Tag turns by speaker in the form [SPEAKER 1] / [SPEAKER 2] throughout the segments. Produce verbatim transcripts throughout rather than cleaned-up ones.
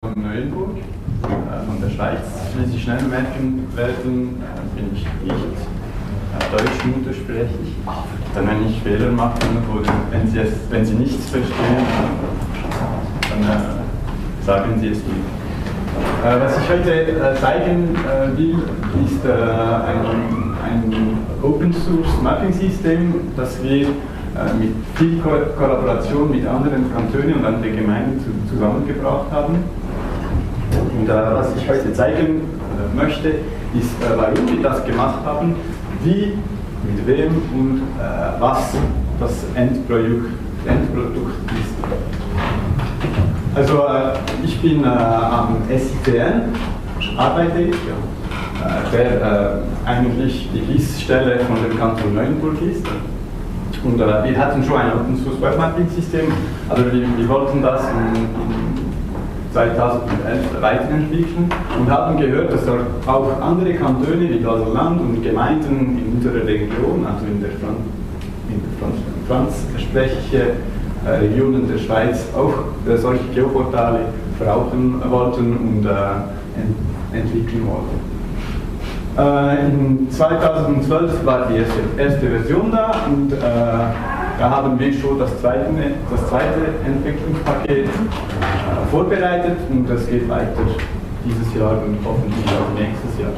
[SPEAKER 1] von Neuenburg, äh, von der Schweiz. Wie Sie schnell merken werden, äh, bin ich nicht äh, deutsch-muttersprachig. Dann, wenn ich Fehler mache oder wenn Sie, es, wenn Sie nichts verstehen, dann äh, sagen Sie es mir. Äh, was ich heute äh, zeigen äh, will, ist äh, ein, ein Open-Source Mapping-System, das wir äh, mit viel Ko Kollaboration mit anderen Kantonen und anderen Gemeinden zu, zusammengebracht haben. Und äh, was ich heute zeigen äh, möchte, ist, äh, warum wir das gemacht haben, wie, mit wem und äh, was das Endprodukt, Endprodukt ist. Also äh, ich bin äh, am S I T N, arbeite ich, ja, äh, der äh, eigentlich die G I S-Stelle von dem Kanton Neuenburg ist. Und äh, wir hatten schon ein Open Source Web Mapping System, aber wir, wir wollten das in, in zweitausendelf weiterentwickeln und haben gehört, dass auch andere Kantone wie Basel-Land und Gemeinden in unserer Region, also in der, Fran in der franzsprachige äh, Regionen der Schweiz, auch äh, solche Geoportale brauchen wollten und äh, ent entwickeln wollten. Äh, in zweitausendzwölf war die erste, erste Version da und äh, da haben wir schon das zweite, das zweite Entwicklungspaket äh, vorbereitet und das geht weiter dieses Jahr und hoffentlich auch nächstes Jahr.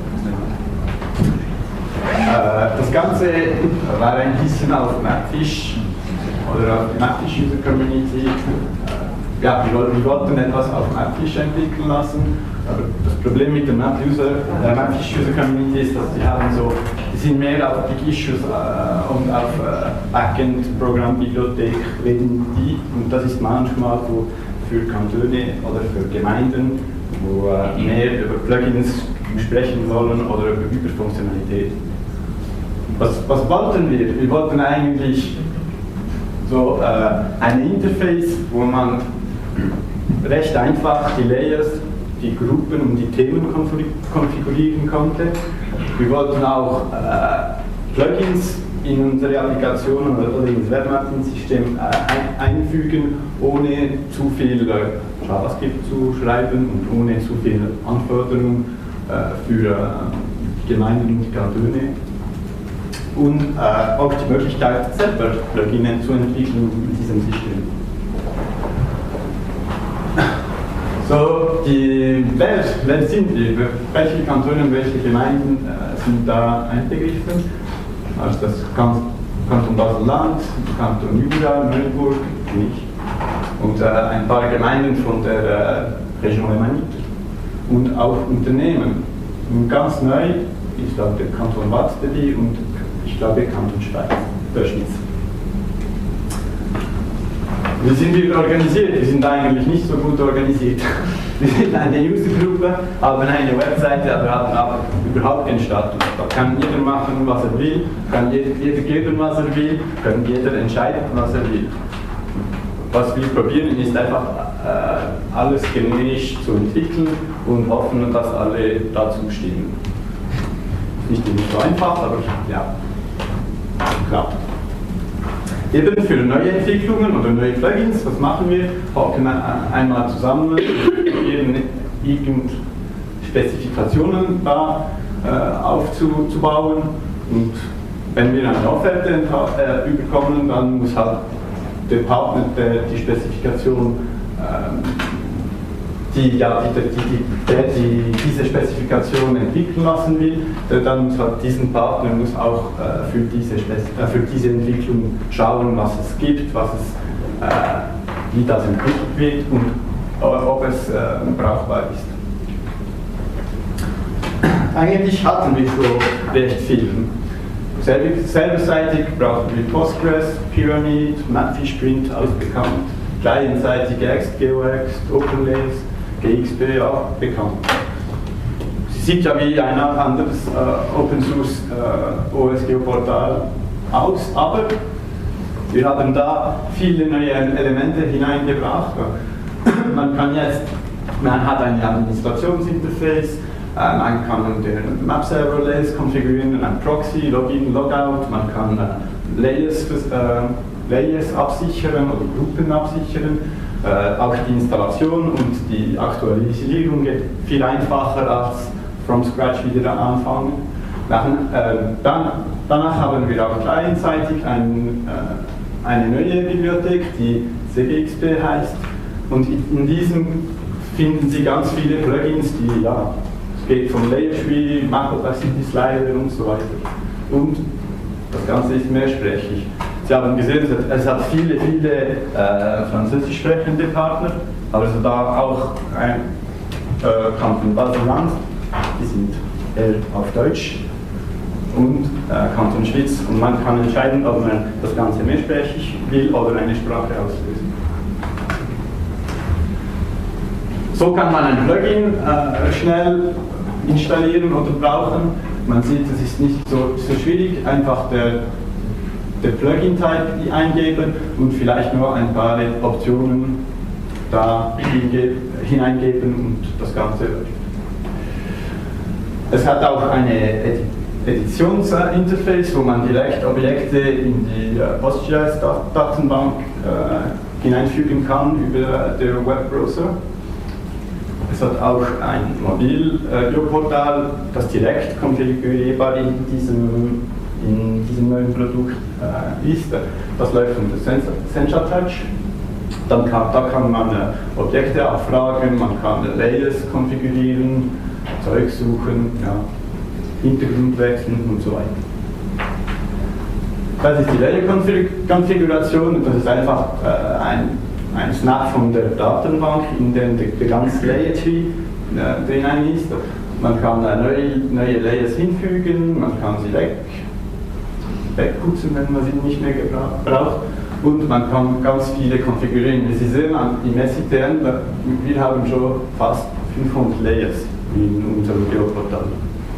[SPEAKER 1] Äh, das Ganze war ein bisschen auf Mapfish oder auf die Mapfish User Community. Äh, ja, wir, wir wollten etwas auf Mapfish entwickeln lassen, aber das Problem mit der Mapfish User Community ist, dass die haben so, die sind mehr auf Big Issues äh, und auf äh, Backend Programmbibliothek reden die, und das ist manchmal für, für Kantone oder für Gemeinden, wo äh, mehr über Plugins sprechen wollen oder über Überfunktionalität. Was, was wollten wir? Wir wollten eigentlich so äh, ein Interface, wo man recht einfach die Layers, die Gruppen und die Themen konfigurieren konnte. Wir wollten auch äh, Plugins in unsere Applikationen oder in das Webmapping-System äh, ein, einfügen, ohne zu viel äh, JavaScript zu schreiben und ohne zu viel Anforderungen äh, für äh, die Gemeinden und die Kantone. Und äh, auch die Möglichkeit, selber Plugins zu entwickeln in diesem System. So, die Welt, wer sind wir? Welche Kantone und welche Gemeinden äh, sind da einbegriffen? Also das Kanton Basel-Land, Kanton Jura, Neuenburg, ich und äh, ein paar Gemeinden von der äh, Region Emmanit und auch Unternehmen. Und ganz neu ist auch der Kanton Wattstedi und ich glaube Kanton Schweiz, der Schweiz. Wie sind wir organisiert? Wir sind eigentlich nicht so gut organisiert. Wir sind eine Usergruppe, haben eine Webseite, aber haben aber überhaupt keinen Status. Da kann jeder machen, was er will, kann jeder, jeder geben, was er will, kann jeder entscheiden, was er will. Was wir probieren, ist einfach äh, alles generisch zu entwickeln und hoffen, dass alle dazu stimmen. Nicht immer so einfach, aber ja, klappt. Eben für neue Entwicklungen oder neue Plugins, was machen wir? Hocken einmal zusammen, probieren irgend Spezifikationen da äh, aufzubauen, und wenn wir eine Offerte äh, überkommen, dann muss halt der Partner der die Spezifikation, äh, die, ja, die, die, die, der die diese Spezifikation entwickeln lassen will, der dann muss halt diesen Partner muss auch äh, für, diese äh, für diese Entwicklung schauen, was es gibt, was es, äh, wie das entwickelt wird und ob es äh, brauchbar ist. Eigentlich hatten wir so recht viel. Serverseitig brauchen wir Postgres, Pyramid, Mapfish Print, alles bekannt. Clientseitig XGeoX, OpenLace, G X P auch bekannt. Sie sieht ja wie ein anderes äh, Open Source äh, O S Geo-Portal aus, aber wir haben da viele neue Elemente hineingebracht. Man kann jetzt, man hat ein Administrationsinterface, äh, man kann den Map-Server-Layers konfigurieren, ein Proxy, Login, Logout, man kann äh, Layers, äh, Layers absichern oder Gruppen absichern. Äh, auch die Installation und die Aktualisierung geht viel einfacher als from scratch wieder anfangen. Nach, äh, dann, danach haben wir auch gleichzeitig ein, äh, eine neue Bibliothek, die C G X P heißt. Und in diesem finden Sie ganz viele Plugins, die, ja, es geht vom Layer Tree, Macro-Opacity Slider und so weiter. Und das Ganze ist mehrsprachig. Sie haben gesehen, es hat viele, viele äh, französisch sprechende Partner, aber es hat auch ein äh, Kanton Basel-Land, die sind eher auf Deutsch, und äh, Kanton Schwyz. Und man kann entscheiden, ob man das Ganze mehrsprachig will oder eine Sprache auslösen. So kann man ein Plugin äh, schnell installieren oder brauchen. Man sieht, es ist nicht so, so schwierig, einfach der der Plugin-Type eingeben und vielleicht nur ein paar Optionen da hineingeben und das Ganze läuft. Es hat auch eine Editionsinterface, wo man direkt Objekte in die PostGIS-Datenbank äh, hineinfügen kann über den Webbrowser. Es hat auch ein Mobil-Geoportal, das direkt konfigurierbar in diesem in diesem neuen Produkt äh, ist. Das läuft unter Sencha Touch. Dann kann, da kann man äh, Objekte abfragen, man kann äh, Layers konfigurieren, Zeug suchen, ja, Hintergrund wechseln und so weiter. Das ist die Layer-Konfiguration, das ist einfach äh, ein, ein Snap von der Datenbank, in dem der, der ganze Layer-Tree äh, drin ist. Man kann äh, neue, neue Layers hinfügen, man kann sie weg wegputzen, wenn man sie nicht mehr braucht, und man kann ganz viele konfigurieren. Wie Sie sehen, im S I T N, wir haben schon fast fünfhundert Layers in unserem Geoportal.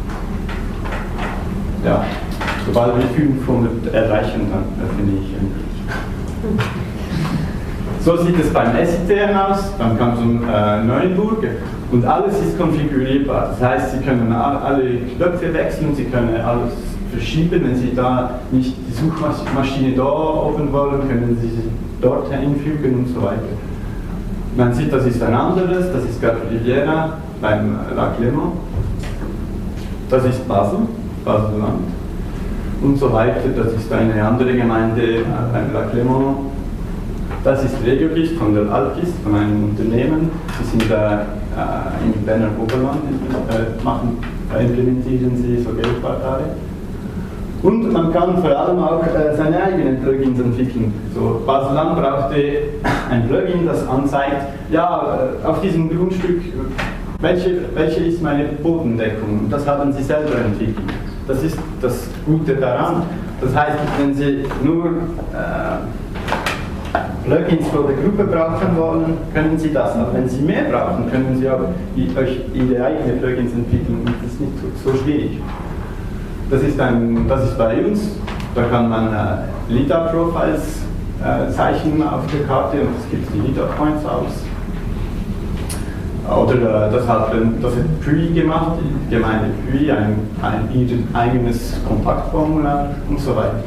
[SPEAKER 1] Ja, sobald wir fünfhundert erreichen, dann öffne ich endlich. So sieht es beim S I T N aus, beim Kanton äh, Neuenburg, und alles ist konfigurierbar. Das heißt, Sie können alle Knöpfe wechseln, Sie können alles verschieben. Wenn Sie da nicht die Suchmaschine da oben wollen, können Sie sie dort hinfügen und so weiter. Man sieht, das ist ein anderes, das ist Riviera beim Lac Léman. Das ist Basel, Basel-Land und so weiter. Das ist eine andere Gemeinde beim Lac Léman. Das ist Regiogist von der Alpist, von einem Unternehmen. Sie sind äh, im Berner Oberland, äh, machen, da implementieren sie so Geoportale. Und man kann vor allem auch äh, seine eigenen Plugins entwickeln. So, Basel-Land brauchte ein Plugin, das anzeigt, ja, äh, auf diesem Grundstück, welche, welche ist meine Bodendeckung? Und das haben sie selber entwickelt. Das ist das Gute daran. Das heißt, wenn Sie nur äh, Plugins für die Gruppe brauchen wollen, können Sie das. Aber wenn Sie mehr brauchen, können Sie auch euch Ihre eigenen Plugins entwickeln. Und das ist nicht so, so schwierig. Das ist, ein, das ist bei uns, da kann man äh, LiDAR-Profiles äh, zeichnen auf der Karte, und es gibt die LiDAR-Points aus. Oder äh, das hat, das hat P U I gemacht, die Gemeinde P U I, ein, ein ihr eigenes Kontaktformular und so weiter.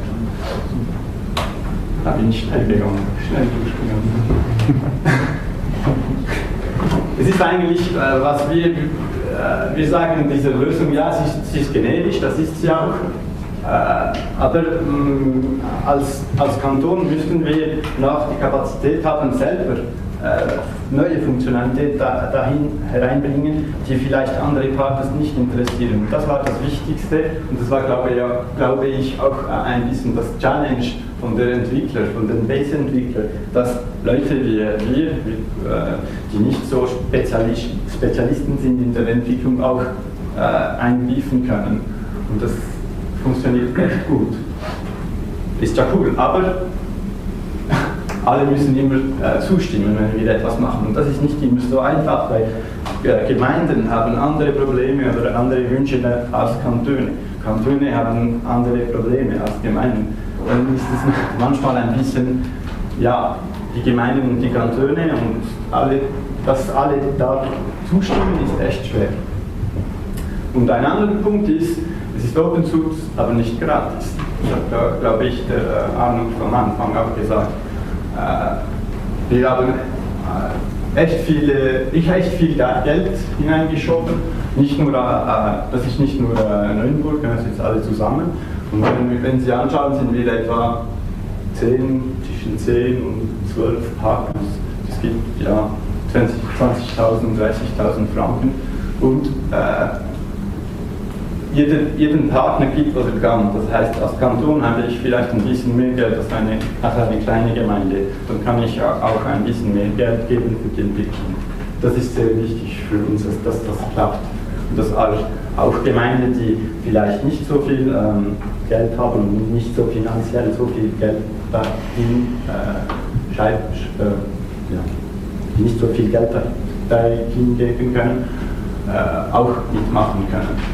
[SPEAKER 1] Da bin ich schnell gegangen, schnell durchgegangen. Es ist eigentlich, äh, was wir wir sagen, diese Lösung, ja, sie ist, sie ist generisch, das ist sie auch, äh, aber mh, als, als Kanton müssten wir noch die Kapazität haben, selber äh, neue Funktionalität da, dahin hereinbringen, die vielleicht andere Partner nicht interessieren. Das war das Wichtigste, und das war, glaube ich, ja, glaube ich auch ein bisschen das Challenge von der Entwickler, von den Base-Entwicklern, dass Leute wie wir, die nicht so Spezialist, Spezialisten sind in der Entwicklung, auch äh, eingreifen können. Und das funktioniert echt gut. Ist ja cool, aber alle müssen immer äh, zustimmen, wenn wir etwas machen. Und das ist nicht immer so einfach, weil äh, Gemeinden haben andere Probleme oder andere Wünsche als Kantone. Kantone haben andere Probleme als Gemeinden. Dann ist es manchmal ein bisschen, ja, die Gemeinden und die Kantone und alle, dass alle da zustimmen, ist echt schwer. Und ein anderer Punkt ist, es ist Open Source, aber nicht gratis. Das hat, da, glaube ich, der Arnold vom Anfang auch gesagt. Äh, wir haben echt viele, ich habe echt viel Geld hineingeschoben. Nicht nur, äh, das ist nicht nur äh, Neuenburg, das ist jetzt alle zusammen. Und wenn, wenn Sie anschauen, sind wir etwa zehn, zwischen zehn und zwölf Partners. Es gibt ja zwanzigtausend, dreißigtausend Franken. Und äh, jeden, jeden Partner gibt, was er kann. Das heißt, als Kanton habe ich vielleicht ein bisschen mehr Geld als eine, als eine kleine Gemeinde. Dann kann ich auch ein bisschen mehr Geld geben für die Entwicklung. Das ist sehr wichtig für uns, dass, dass das klappt. Und dass auch, auch Gemeinden, die vielleicht nicht so viel ähm, Geld haben und nicht so finanziell so viel Geld dahin, äh, scheib, äh, ja, die nicht so viel Geld dahin geben können, äh, auch mitmachen können.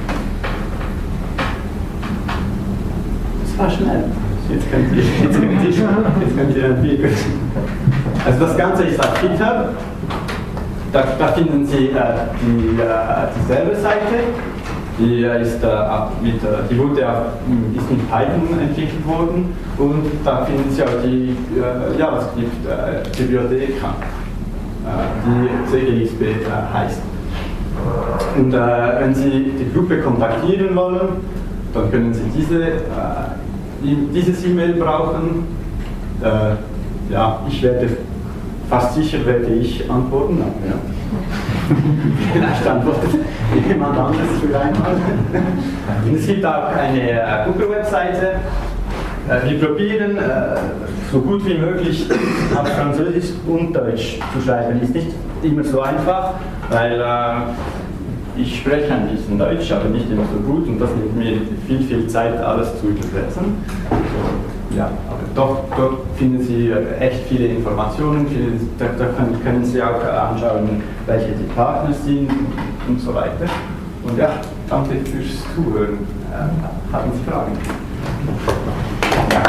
[SPEAKER 1] Das war schnell. Jetzt könnt ihr, jetzt könnt ihr, jetzt könnt ihr entwickeln. Also das Ganze ist auf GitHub. Da, da finden Sie äh, die, äh, die Serverseite. Die, äh, ist, äh, mit, äh, die wurde, äh, ist mit Python entwickelt worden. Und da finden Sie auch die äh, JavaScript-Bibliothek, äh, die C G X B äh, heißt. Und äh, wenn Sie die Gruppe kontaktieren wollen, dann können Sie diese, äh, dieses E-Mail brauchen. Äh, ja, ich werde fast sicher werde ich antworten. Ja. Vielleicht antwortet jemand anderes für einmal. Und es gibt auch eine äh, Google-Webseite. Äh, wir probieren, äh, so gut wie möglich auf Französisch und Deutsch zu schreiben. Ist nicht immer so einfach, weil äh, ich spreche ein bisschen Deutsch, aber nicht immer so gut und das nimmt mir viel, viel Zeit, alles zu übersetzen. Ja, aber doch, dort finden Sie echt viele Informationen, viele, da, da können, können Sie auch anschauen, welche die Partner sind und so weiter. Und ja, danke fürs Zuhören. Äh, haben Sie Fragen? Ja.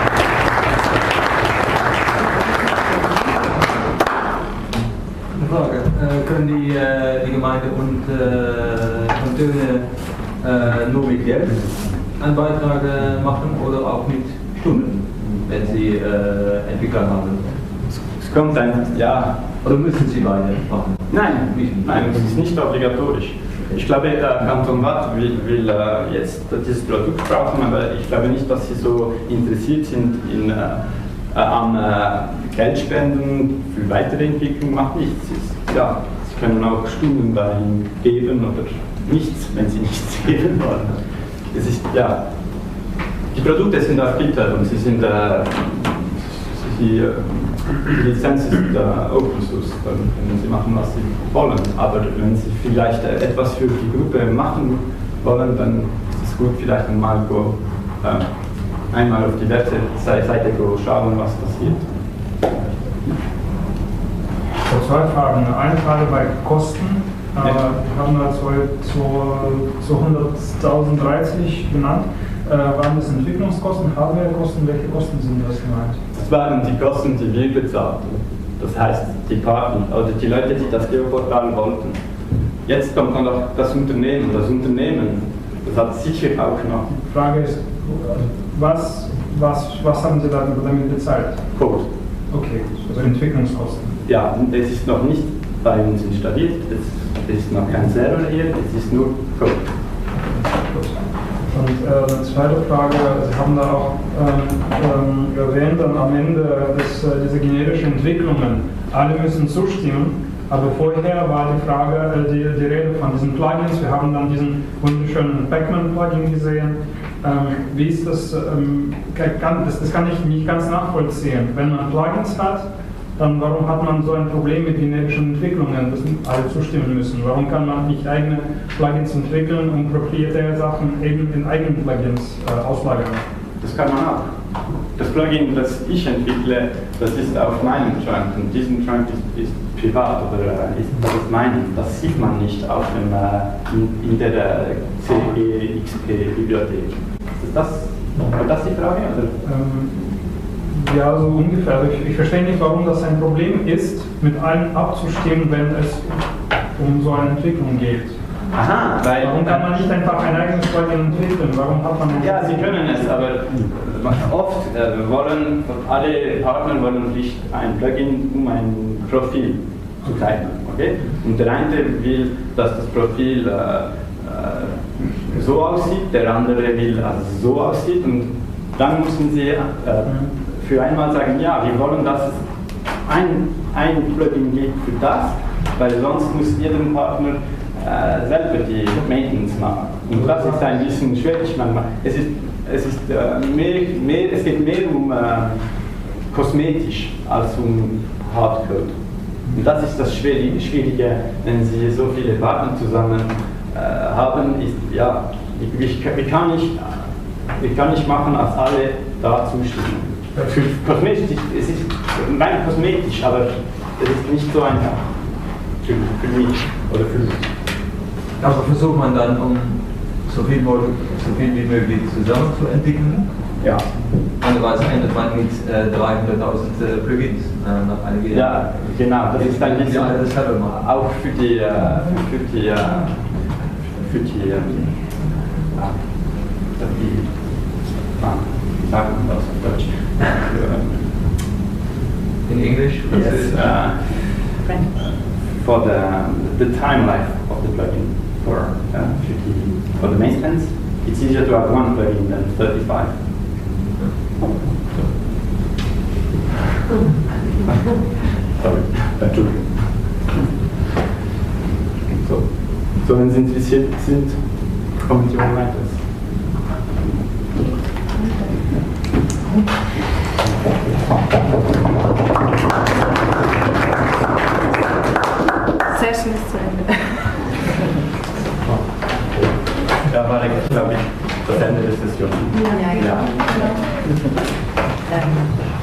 [SPEAKER 2] Eine Frage. Äh, können die, äh, die Gemeinde und äh, Kantone äh, nur mit Geld einen Beitrag äh, machen oder auch mit Stunden, wenn sie äh, Entwickler haben?
[SPEAKER 1] Es kommt ein, ja.
[SPEAKER 2] Oder müssen sie beide machen?
[SPEAKER 1] Nein, nein, das ist nicht obligatorisch. Ich glaube, der Kanton Waadt will, will äh, jetzt dieses Produkt brauchen, aber ich glaube nicht, dass sie so interessiert sind in, äh, an äh, Geldspenden für weitere Entwicklung. Macht nichts. Ist, ja, sie können auch Stunden dahin geben oder nichts, wenn sie nichts geben wollen. Es ist, ja, die Produkte sind auf GitHub und sie sind, äh, die, die Lizenz ist äh, Open Source, dann können sie machen, was sie wollen. Aber wenn sie vielleicht äh, etwas für die Gruppe machen wollen, dann ist es gut, vielleicht einmal, go, äh, einmal auf die Webseite go schauen, was passiert.
[SPEAKER 3] So, zwei Fragen. Eine Frage bei Kosten. Äh, ja. Wir haben da zu hunderttausenddreißig genannt. Äh, waren das Entwicklungskosten, Hardwarekosten? Welche Kosten sind das gemeint?
[SPEAKER 1] Das waren die Kosten, die wir bezahlten. Das heißt, die Partner oder die Leute, die das Geoportal wollten. Jetzt kommt dann noch das Unternehmen. Das Unternehmen, das hat sicher auch noch.
[SPEAKER 3] Die Frage ist, was, was, was haben Sie damit bezahlt?
[SPEAKER 1] Code.
[SPEAKER 3] Okay, also Entwicklungskosten.
[SPEAKER 1] Ja, es ist noch nicht bei uns installiert, es ist noch kein Server hier, es ist nur Code.
[SPEAKER 3] Gut. Und äh, eine zweite Frage, Sie haben da auch ähm, ähm, erwähnt, dann am Ende des, äh, diese generischen Entwicklungen, alle müssen zustimmen, aber vorher war die Frage, äh, die, die Rede von diesen Plugins, wir haben dann diesen wunderschönen Pacman-Plugin gesehen. Ähm, wie ist das, ähm, kann, das, das kann ich nicht ganz nachvollziehen. Wenn man Plugins hat, dann warum hat man so ein Problem mit generischen Entwicklungen, dass alle zustimmen müssen? Warum kann man nicht eigene Plugins entwickeln und proprietäre Sachen eben in eigenen Plugins äh, auslagern?
[SPEAKER 1] Das kann man auch. Das Plugin, das ich entwickle, das ist auf meinem Trunk und diesen Trunk ist, ist privat oder ist, das ist mein. Das sieht man nicht auf dem, äh, in, in der äh, C G X P-Bibliothek. Ist das, war das die Frage? Oder?
[SPEAKER 3] Ähm, Ja, so ungefähr. Also ich, ich verstehe nicht, warum das ein Problem ist, mit allen abzustimmen, wenn es um so eine Entwicklung geht.
[SPEAKER 1] Aha, weil...
[SPEAKER 3] Warum kann man nicht einfach ein eigenes Plugin entwickeln? Warum hat man...
[SPEAKER 1] Ja, Sie können es, aber oft äh, wollen, alle Partner wollen sich ein Plugin um ein Profil zu zeichnen. Okay? Und der eine will, dass das Profil äh, äh, so aussieht, der andere will, dass es so aussieht. Und dann müssen sie äh, für einmal sagen, ja, wir wollen, dass es ein, ein Plugin gibt für das, weil sonst muss jeder Partner äh, selber die Maintenance machen. Und das ist ein bisschen schwierig manchmal. Es, ist, es, ist, äh, mehr, mehr, es geht mehr um äh, kosmetisch als um Hardcode. Und das ist das Schwierige, wenn Sie so viele Partner zusammen äh, haben, ist, ja, wie, wie, wie, kann ich, wie kann ich machen, als alle da zustimmen? Für kosmetisch, es ist rein kosmetisch, aber es ist nicht so einfach für, für mich oder für mich.
[SPEAKER 2] Also versucht man dann, um so viel, so viel wie möglich zusammen zu entwickeln?
[SPEAKER 1] Ja.
[SPEAKER 2] Andererseits endet man mit äh, dreihunderttausend äh, Plugins äh, nach einigen Jahren.
[SPEAKER 1] Ja, genau, das ist ein bisschen
[SPEAKER 2] ja, das selber machen.
[SPEAKER 1] auch für die, äh, für die, äh, für die, äh, die ah, wie sagt man das auf Deutsch?
[SPEAKER 2] In English?
[SPEAKER 1] Yes, uh, for the, the time life of the plugin for, uh, the, for the maintenance, it's easier to have one plugin than thirty-five. Sorry, Entschuldigung. So, so, wenn Sie interessiert sind, kommen Sie mal weiter.
[SPEAKER 4] Sehr schön zu Ende.
[SPEAKER 1] Ja, war, glaube ich, das Ende der Session.
[SPEAKER 4] Ja, ja.
[SPEAKER 1] Ja.
[SPEAKER 4] Ja.